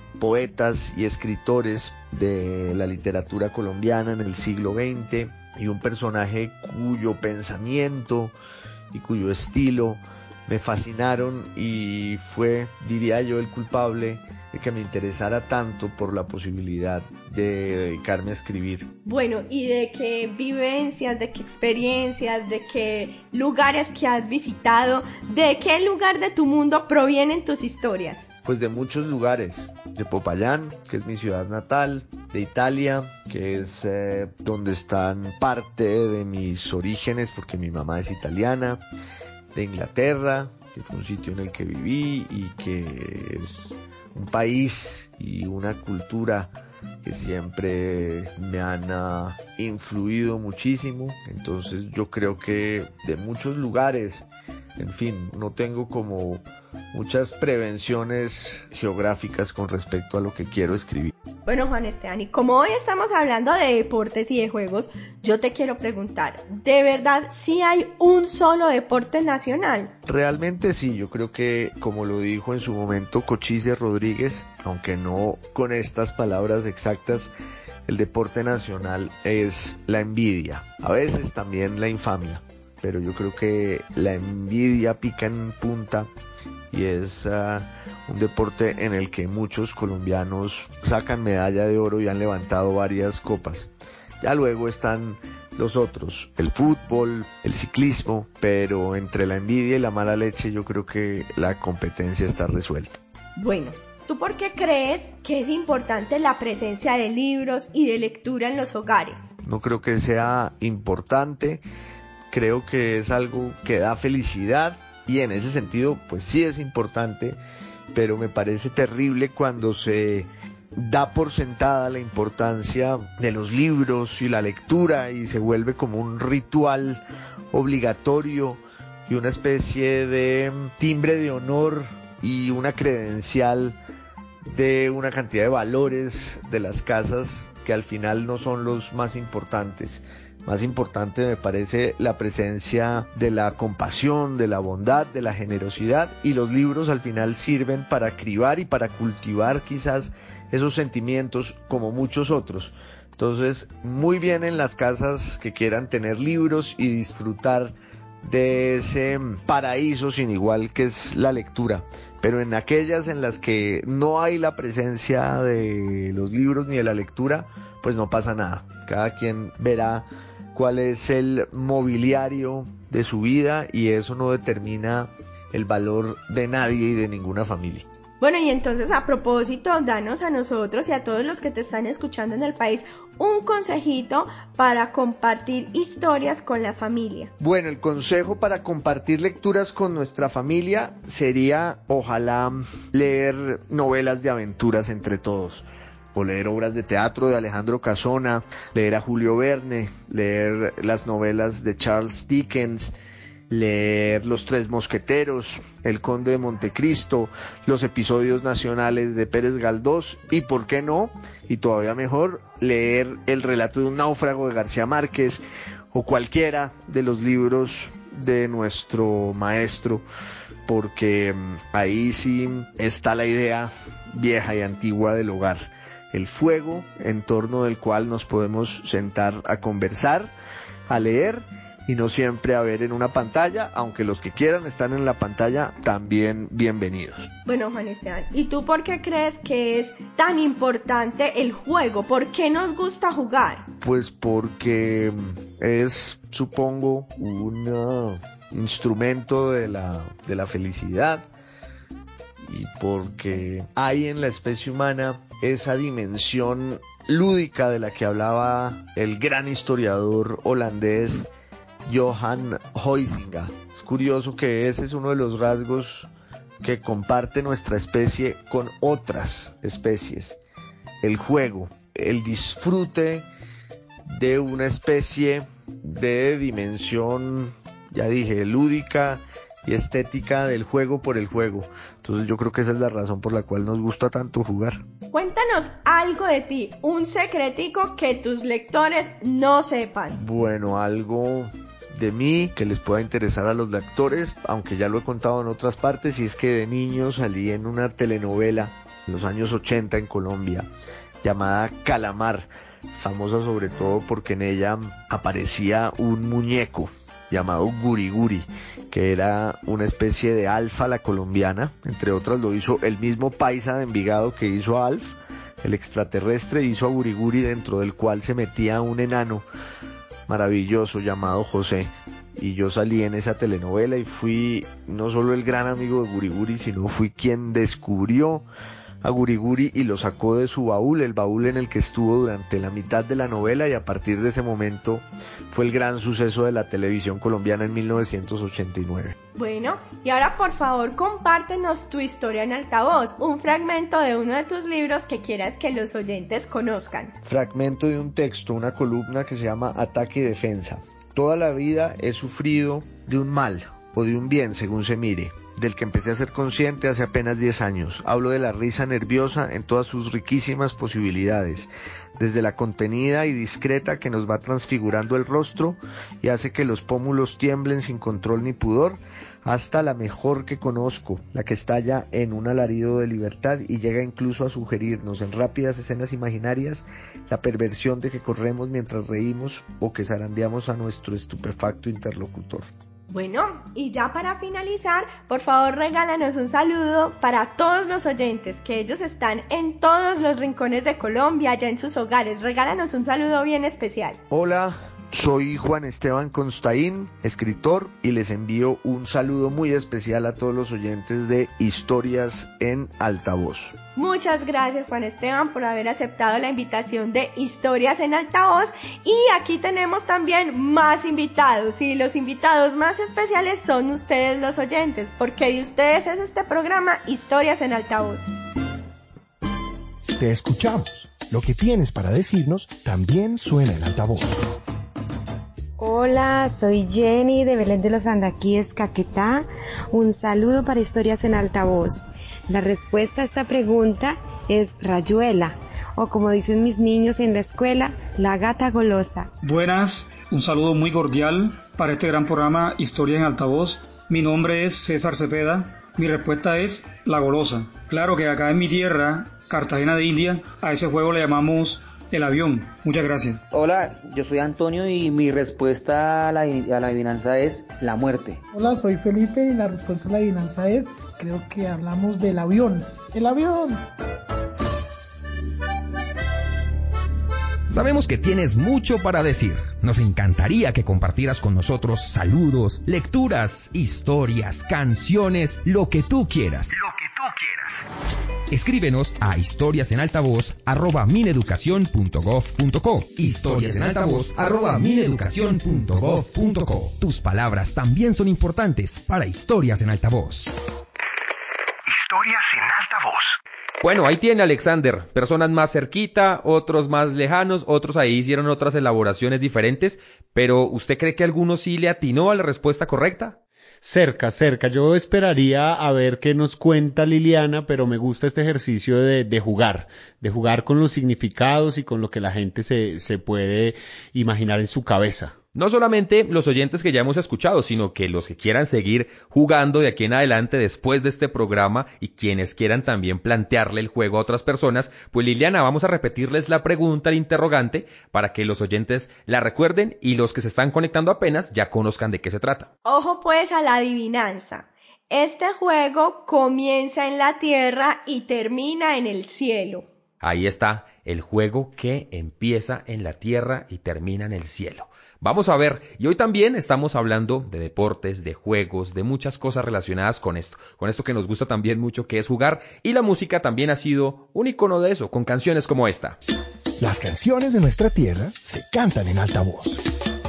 poetas y escritores de la literatura colombiana en el siglo XX y un personaje cuyo pensamiento y cuyo estilo me fascinaron y fue, diría yo, el culpable de que me interesara tanto por la posibilidad de dedicarme a escribir. Bueno, ¿y de qué vivencias, de qué experiencias, de qué lugares que has visitado, de qué lugar de tu mundo provienen tus historias? Pues de muchos lugares, de Popayán, que es mi ciudad natal, de Italia, que es donde están parte de mis orígenes, porque mi mamá es italiana, de Inglaterra, que fue un sitio en el que viví y que es un país y una cultura que siempre me han influido muchísimo. Entonces yo creo que de muchos lugares, en fin, no tengo como muchas prevenciones geográficas con respecto a lo que quiero escribir. Bueno, Juan Esteban, y como hoy estamos hablando de deportes y de juegos, yo te quiero preguntar, ¿de verdad sí hay un solo deporte nacional? Realmente sí, yo creo que, como lo dijo en su momento Cochise Rodríguez, aunque no con estas palabras exactas, el deporte nacional es la envidia, a veces también la infamia, pero yo creo que la envidia pica en punta y es un deporte en el que muchos colombianos sacan medalla de oro y han levantado varias copas. Ya luego están los otros, el fútbol, el ciclismo, pero entre la envidia y la mala leche yo creo que la competencia está resuelta. Bueno, ¿tú por qué crees que es importante la presencia de libros y de lectura en los hogares? No creo que sea importante, creo que es algo que da felicidad y en ese sentido pues sí es importante, pero me parece terrible cuando se da por sentada la importancia de los libros y la lectura y se vuelve como un ritual obligatorio y una especie de timbre de honor y una credencial de una cantidad de valores de las casas que al final no son los más importantes. Más importante me parece la presencia de la compasión, de la bondad, de la generosidad, y los libros al final sirven para cribar y para cultivar quizás esos sentimientos como muchos otros. Entonces, muy bien en las casas que quieran tener libros y disfrutar de ese paraíso sin igual que es la lectura, pero en aquellas en las que no hay la presencia de los libros ni de la lectura, pues no pasa nada. Cada quien verá cuál es el mobiliario de su vida y eso no determina el valor de nadie y de ninguna familia. Bueno, y entonces a propósito, danos a nosotros y a todos los que te están escuchando en el país un consejito para compartir historias con la familia. Bueno, el consejo para compartir lecturas con nuestra familia sería, ojalá, leer novelas de aventuras entre todos. O leer obras de teatro de Alejandro Casona, leer a Julio Verne, leer las novelas de Charles Dickens, leer Los Tres Mosqueteros, El Conde de Montecristo, los episodios nacionales de Pérez Galdós y, ¿por qué no? Y todavía mejor, leer El relato de un náufrago de García Márquez o cualquiera de los libros de nuestro maestro, porque ahí sí está la idea vieja y antigua del hogar. El fuego en torno del cual nos podemos sentar a conversar, a leer y no siempre a ver en una pantalla, aunque los que quieran estar en la pantalla también bienvenidos. Bueno, Juan Esteban, ¿y tú por qué crees que es tan importante el juego? ¿Por qué nos gusta jugar? Pues porque es, supongo, un instrumento de la felicidad, y porque hay en la especie humana esa dimensión lúdica de la que hablaba el gran historiador holandés Johan Huizinga. Es curioso que ese es uno de los rasgos que comparte nuestra especie con otras especies: el juego, el disfrute de una especie de dimensión, ya dije, lúdica y estética del juego por el juego. Entonces yo creo que esa es la razón por la cual nos gusta tanto jugar. Cuéntanos algo de ti, un secretico que tus lectores no sepan. Bueno, algo de mí que les pueda interesar a los lectores, aunque ya lo he contado en otras partes, y es que de niño salí en una telenovela en los años 80 en Colombia llamada Calamar, famosa sobre todo porque en ella aparecía un muñeco llamado Guri Guri, que era una especie de Alf a la colombiana. Entre otras lo hizo el mismo paisa de Envigado que hizo a Alf, el extraterrestre, hizo a Guri Guri, dentro del cual se metía un enano maravilloso llamado José. Y yo salí en esa telenovela y fui no solo el gran amigo de Guri Guri, sino fui quien descubrió a Guri Guri y lo sacó de su baúl, el baúl en el que estuvo durante la mitad de la novela, y a partir de ese momento fue el gran suceso de la televisión colombiana en 1989. Bueno, y ahora por favor compártenos tu historia en altavoz, un fragmento de uno de tus libros que quieras que los oyentes conozcan. Fragmento de un texto, una columna que se llama Ataque y Defensa. Toda la vida he sufrido de un mal o de un bien, según se mire, del que empecé a ser consciente hace apenas 10 años. Hablo de la risa nerviosa en todas sus riquísimas posibilidades, desde la contenida y discreta que nos va transfigurando el rostro y hace que los pómulos tiemblen sin control ni pudor, hasta la mejor que conozco, la que estalla en un alarido de libertad y llega incluso a sugerirnos en rápidas escenas imaginarias la perversión de que corremos mientras reímos o que zarandeamos a nuestro estupefacto interlocutor. Bueno, y ya para finalizar, por favor regálanos un saludo para todos los oyentes, que ellos están en todos los rincones de Colombia, allá en sus hogares. Regálanos un saludo bien especial. Hola, soy Juan Esteban Constaín, escritor, y les envío un saludo muy especial a todos los oyentes de Historias en Altavoz. Muchas gracias, Juan Esteban, por haber aceptado la invitación de Historias en Altavoz. Y aquí tenemos también más invitados, y los invitados más especiales son ustedes, los oyentes, porque de ustedes es este programa Historias en Altavoz. Te escuchamos. Lo que tienes para decirnos también suena en altavoz. Hola, soy Jenny de Belén de los Andaquíes, Caquetá. Un saludo para Historias en Altavoz. La respuesta a esta pregunta es Rayuela, o como dicen mis niños en la escuela, la gata golosa. Buenas, un saludo muy cordial para este gran programa Historia en Altavoz. Mi nombre es César Cepeda. Mi respuesta es la golosa. Claro que acá en mi tierra, Cartagena de India, a ese juego le llamamos el avión. Muchas gracias. Hola, yo soy Antonio y mi respuesta a la adivinanza es la muerte. Hola, soy Felipe y la respuesta a la adivinanza es, creo que hablamos del avión. ¡El avión! Sabemos que tienes mucho para decir. Nos encantaría que compartieras con nosotros saludos, lecturas, historias, canciones, lo que tú quieras. Escríbenos a historiasenaltavoz@mineducacion.gov.co. historiasenaltavoz@mineducacion.gov.co. Tus palabras también son importantes para Historias en Altavoz. Historias en altavoz. Bueno, ahí tiene Alexander, personas más cerquita, otros más lejanos, otros ahí hicieron otras elaboraciones diferentes, pero ¿usted cree que alguno sí le atinó a la respuesta correcta? Cerca. Yo esperaría a ver qué nos cuenta Liliana, pero me gusta este ejercicio de jugar con los significados y con lo que la gente se puede imaginar en su cabeza. No solamente los oyentes que ya hemos escuchado, sino que los que quieran seguir jugando de aquí en adelante después de este programa y quienes quieran también plantearle el juego a otras personas, pues Liliana, vamos a repetirles la pregunta, el interrogante, para que los oyentes la recuerden y los que se están conectando apenas ya conozcan de qué se trata. Ojo pues a la adivinanza. Este juego comienza en la tierra y termina en el cielo. Ahí está, el juego que empieza en la tierra y termina en el cielo. Vamos a ver, y hoy también estamos hablando de deportes, de juegos, de muchas cosas relacionadas con esto que nos gusta también mucho, que es jugar, y la música también ha sido un icono de eso, con canciones como esta. Las canciones de nuestra tierra se cantan en altavoz.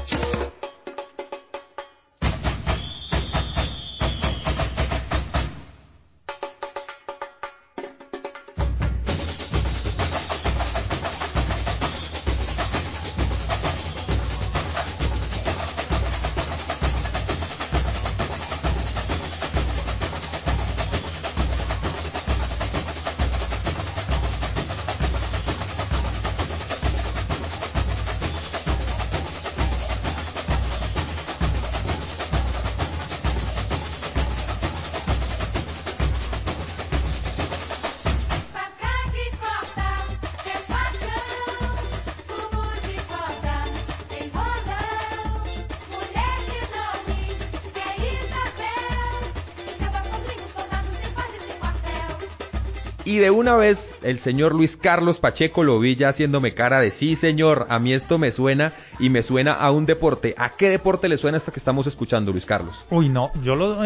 Y de una vez el señor Luis Carlos Pacheco lo vi ya haciéndome cara de sí señor, a mí esto me suena y me suena a un deporte. ¿A qué deporte le suena esto que estamos escuchando, Luis Carlos? Uy, no, yo lo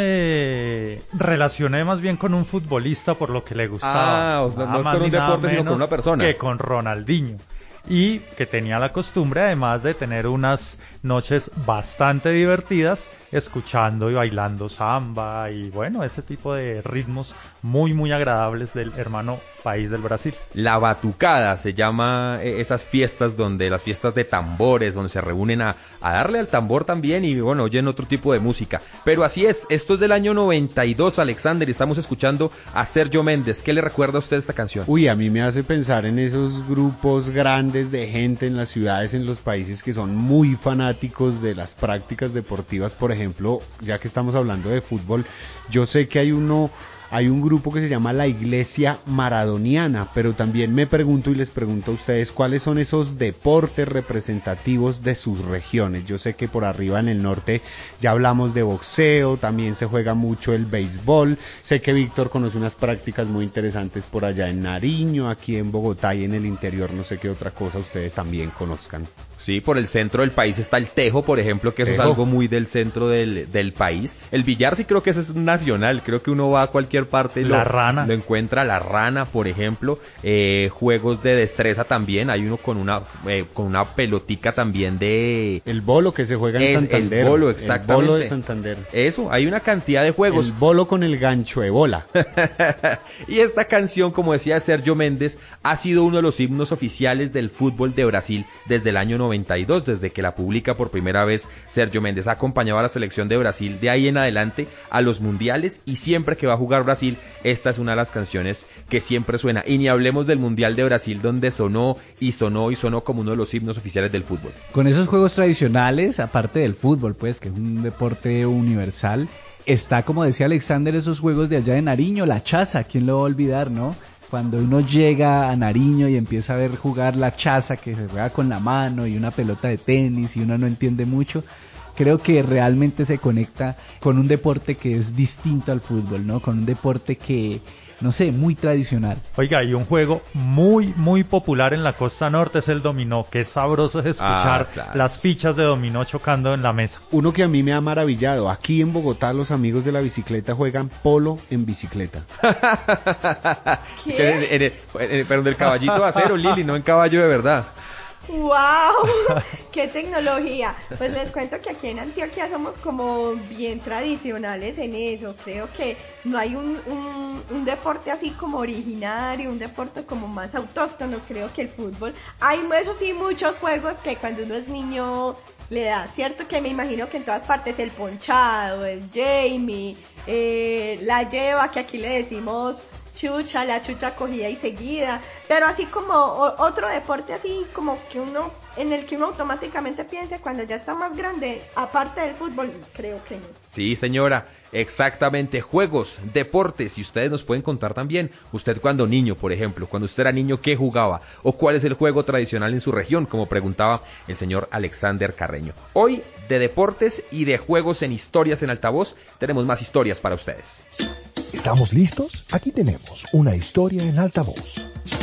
relacioné más bien con un futbolista por lo que le gustaba. No es con un deporte sino con una persona. Que con Ronaldinho. Y que tenía la costumbre además de tener unas noches bastante divertidas escuchando y bailando samba y bueno, ese tipo de ritmos muy agradables del hermano país del Brasil. La batucada se llama esas fiestas las fiestas de tambores, donde se reúnen a darle al tambor también y bueno, oyen otro tipo de música. Pero así es, esto es del año 92, Alexander, y estamos escuchando a Sergio Méndez. ¿Qué le recuerda a usted esta canción? Uy, a mí me hace pensar en esos grupos grandes de gente en las ciudades, en los países que son muy fanáticos de las prácticas deportivas. Por ejemplo, ya que estamos hablando de fútbol, yo sé que hay un grupo que se llama la Iglesia Maradoniana, pero también me pregunto y les pregunto a ustedes cuáles son esos deportes representativos de sus regiones. Yo sé que por arriba en el norte ya hablamos de boxeo, también se juega mucho el béisbol, sé que Víctor conoce unas prácticas muy interesantes por allá en Nariño, aquí en Bogotá y en el interior, no sé qué otra cosa ustedes también conozcan. Sí, por el centro del país está el tejo, por ejemplo, que eso es algo muy del centro del país. El billar sí creo que eso es nacional, creo que uno va a cualquier parte y lo encuentra. La rana, por ejemplo, juegos de destreza también, hay uno con una pelotica también de... El bolo que se juega en Santander. El bolo, exactamente. El bolo de Santander. Eso, hay una cantidad de juegos. El bolo con el gancho de bola. Y esta canción, como decía Sergio Méndez, ha sido uno de los himnos oficiales del fútbol de Brasil desde el año 92. 1992, desde que la publica por primera vez Sergio Méndez. Ha acompañado a la selección de Brasil de ahí en adelante a los mundiales, y siempre que va a jugar Brasil, esta es una de las canciones que siempre suena. Y ni hablemos del Mundial de Brasil, donde sonó como uno de los himnos oficiales del fútbol. Con esos juegos tradicionales, aparte del fútbol, pues, que es un deporte universal, está, como decía Alexander, esos juegos de allá de Nariño, la chaza, ¿quién lo va a olvidar, no? Cuando uno llega a Nariño y empieza a ver jugar la chaza, que se juega con la mano, y una pelota de tenis, y uno no entiende mucho, creo que realmente se conecta con un deporte que es distinto al fútbol, ¿no? Con un deporte que, no sé, muy tradicional. Oiga, y un juego muy popular en la costa norte es el dominó, que es sabroso es escuchar las fichas de dominó chocando en la mesa. Uno que a mí me ha maravillado, aquí en Bogotá los amigos de la bicicleta juegan polo en bicicleta. ¿Qué? Pero del caballito de acero, Lili, no en caballo de verdad. ¡Wow! ¡Qué tecnología! Pues les cuento que aquí en Antioquia somos como bien tradicionales en eso. Creo que no hay un deporte así como originario, un deporte como más autóctono. Creo que el fútbol, hay eso sí muchos juegos que cuando uno es niño le da, cierto que me imagino que en todas partes el ponchado, el Jamie, la lleva, que aquí le decimos chucha, la chucha cogida y seguida, pero así como otro deporte así como que uno, en el que uno automáticamente piensa cuando ya está más grande, aparte del fútbol, creo que no. Sí, señora, exactamente, juegos, deportes, y ustedes nos pueden contar también, usted cuando niño, por ejemplo, cuando usted era niño, ¿qué jugaba? O ¿cuál es el juego tradicional en su región? Como preguntaba el señor Alexander Carreño. Hoy, de deportes y de juegos en Historias en Altavoz, tenemos más historias para ustedes. ¿Estamos listos? Aquí tenemos una historia en altavoz.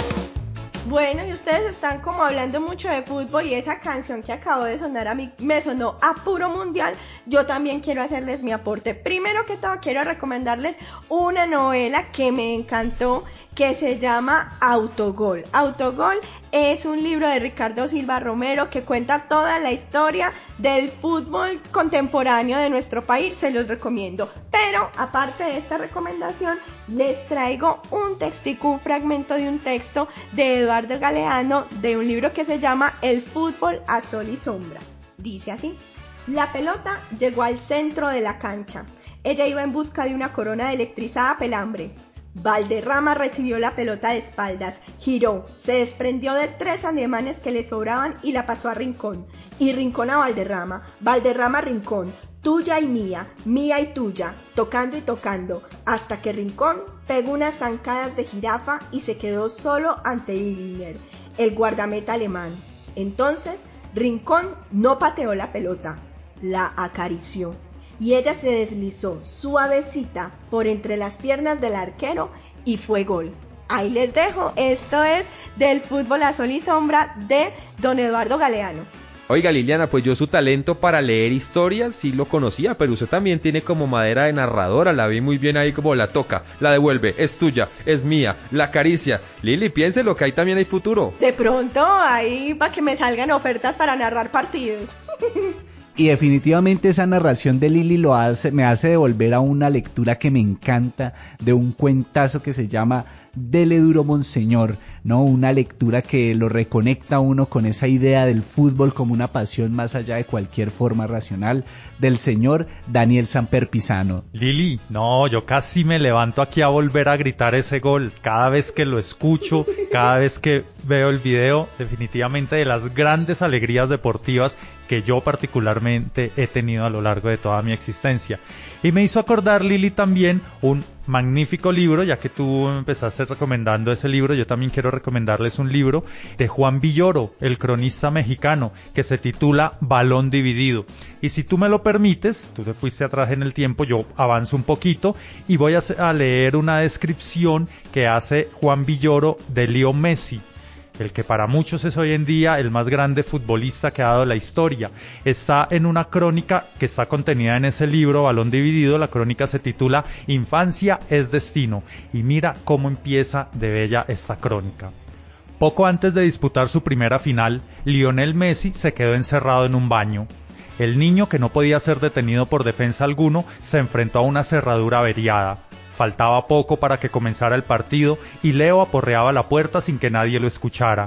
Bueno, y ustedes están como hablando mucho de fútbol, y esa canción que acabó de sonar a mí me sonó a puro mundial. Yo también quiero hacerles mi aporte. Primero que todo quiero recomendarles una novela que me encantó, que se llama Autogol. Autogol es un libro de Ricardo Silva Romero que cuenta toda la historia del fútbol contemporáneo de nuestro país, se los recomiendo. Pero aparte de esta recomendación, les traigo un textico, un fragmento de un texto de Eduardo Galeano, de un libro que se llama El fútbol a sol y sombra. Dice así: la pelota llegó al centro de la cancha. Ella iba en busca de una corona de electrizada pelambre. Valderrama recibió la pelota de espaldas, giró, se desprendió de 3 alemanes que le sobraban y la pasó a Rincón. Y Rincón a Valderrama, Valderrama a Rincón, tuya y mía y tuya, tocando y tocando, hasta que Rincón pegó unas zancadas de jirafa y se quedó solo ante Illner, el guardameta alemán. Entonces, Rincón no pateó la pelota, la acarició. Y ella se deslizó suavecita por entre las piernas del arquero y fue gol. Ahí les dejo, esto es del fútbol a sol y sombra de don Eduardo Galeano. Oiga, Liliana, pues yo su talento para leer historias sí lo conocía, pero usted también tiene como madera de narradora, la vi muy bien ahí como la toca, la devuelve, es tuya, es mía, la acaricia. Lili, piénselo que ahí también hay futuro. De pronto, ahí para que me salgan ofertas para narrar partidos. Y definitivamente esa narración de Lili me hace devolver a una lectura que me encanta, de un cuentazo que se llama Dele duro Monseñor, ¿no? Una lectura que lo reconecta a uno con esa idea del fútbol como una pasión más allá de cualquier forma racional, del señor Daniel Samper Pisano. Lili, no, yo casi me levanto aquí a volver a gritar ese gol, cada vez que lo escucho, cada vez que veo el video, definitivamente de las grandes alegrías deportivas que yo particularmente he tenido a lo largo de toda mi existencia. Y me hizo acordar, Lili, también un magnífico libro, ya que tú empezaste recomendando ese libro, yo también quiero recomendarles un libro de Juan Villoro, el cronista mexicano, que se titula Balón Dividido. Y si tú me lo permites, tú te fuiste atrás en el tiempo, yo avanzo un poquito y voy a leer una descripción que hace Juan Villoro de Leo Messi, el que para muchos es hoy en día el más grande futbolista que ha dado la historia. Está en una crónica que está contenida en ese libro, Balón Dividido. La crónica se titula Infancia es destino. Y mira cómo empieza de bella esta crónica. Poco antes de disputar su primera final, Lionel Messi se quedó encerrado en un baño. El niño, que no podía ser detenido por defensa alguno, se enfrentó a una cerradura averiada. Faltaba poco para que comenzara el partido y Leo aporreaba la puerta sin que nadie lo escuchara.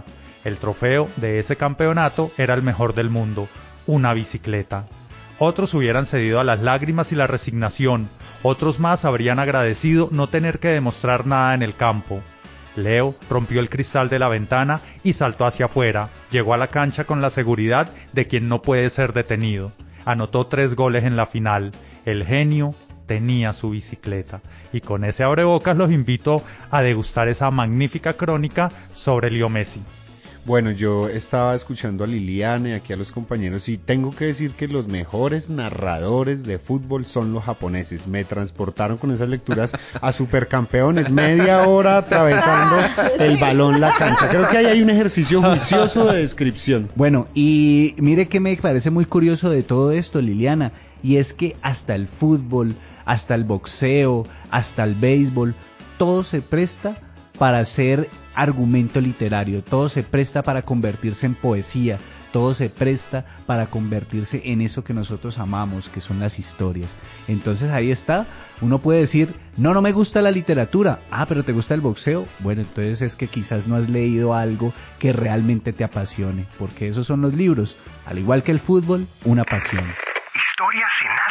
El trofeo de ese campeonato era el mejor del mundo, una bicicleta. Otros hubieran cedido a las lágrimas y la resignación, otros más habrían agradecido no tener que demostrar nada en el campo. Leo rompió el cristal de la ventana y saltó hacia afuera. Llegó a la cancha con la seguridad de quien no puede ser detenido. Anotó 3 goles en la final. El genio tenía su bicicleta. Y con ese abrebocas los invito a degustar esa magnífica crónica sobre Leo Messi. Bueno, yo estaba escuchando a Liliana y aquí a los compañeros y tengo que decir que los mejores narradores de fútbol son los japoneses. Me transportaron con esas lecturas a supercampeones, media hora atravesando el balón, la cancha. Creo que ahí hay un ejercicio juicioso de descripción. Bueno, y mire que me parece muy curioso de todo esto, Liliana, y es que hasta el fútbol, hasta el boxeo, hasta el béisbol, todo se presta para hacer argumento literario, todo se presta para convertirse en poesía, todo se presta para convertirse en eso que nosotros amamos, que son las historias. Entonces ahí está, uno puede decir, no me gusta la literatura, pero ¿te gusta el boxeo? Bueno, entonces es que quizás no has leído algo que realmente te apasione, porque esos son los libros, al igual que el fútbol, una pasión. Historias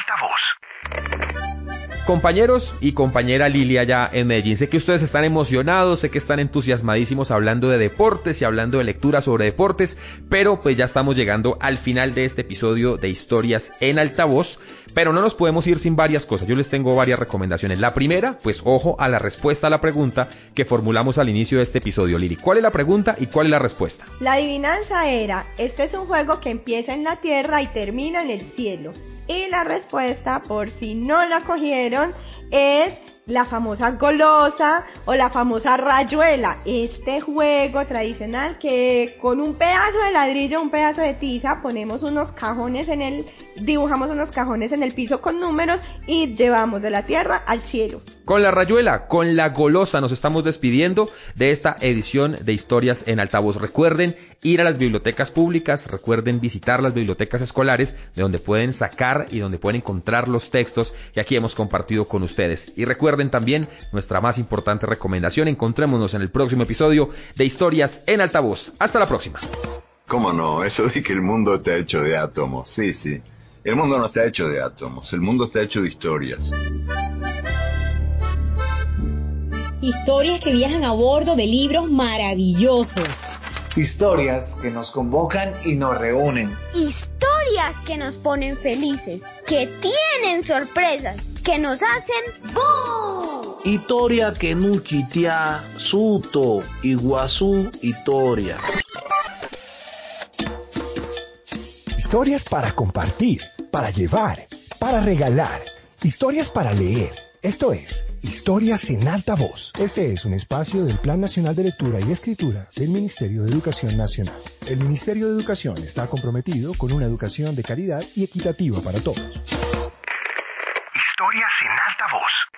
en alta voz. Compañeros y compañera Lili allá en Medellín, sé que ustedes están emocionados, sé que están entusiasmadísimos hablando de deportes y hablando de lectura sobre deportes, pero pues ya estamos llegando al final de este episodio de Historias en Altavoz, pero no nos podemos ir sin varias cosas. Yo les tengo varias recomendaciones. La primera, pues ojo a la respuesta a la pregunta que formulamos al inicio de este episodio. Lili, ¿cuál es la pregunta y cuál es la respuesta? La adivinanza era, este es un juego que empieza en la tierra y termina en el cielo. Y la respuesta, por si no la cogieron, es la famosa golosa o la famosa rayuela. Este juego tradicional que con un pedazo de ladrillo, un pedazo de tiza, ponemos unos cajones dibujamos unos cajones en el piso con números y llevamos de la tierra al cielo. Con la rayuela, con la golosa nos estamos despidiendo de esta edición de Historias en Altavoz. Recuerden ir a las bibliotecas públicas, recuerden visitar las bibliotecas escolares de donde pueden sacar y donde pueden encontrar los textos que aquí hemos compartido con ustedes. Y recuerden también nuestra más importante recomendación, encontrémonos en el próximo episodio de Historias en Altavoz. Hasta la próxima. ¿Cómo no? Eso de que el mundo está hecho de átomos. Sí. El mundo no está hecho de átomos, el mundo está hecho de historias. Historias que viajan a bordo de libros maravillosos. Historias que nos convocan y nos reúnen. Historias que nos ponen felices, que tienen sorpresas, que nos hacen ¡boom! Historia que nuchitea, suto, iguazú, historia. Historias para compartir, para llevar, para regalar. Historias para leer. Esto es Historias en Altavoz. Este es un espacio del Plan Nacional de Lectura y Escritura del Ministerio de Educación Nacional. El Ministerio de Educación está comprometido con una educación de calidad y equitativa para todos. Historias en Altavoz.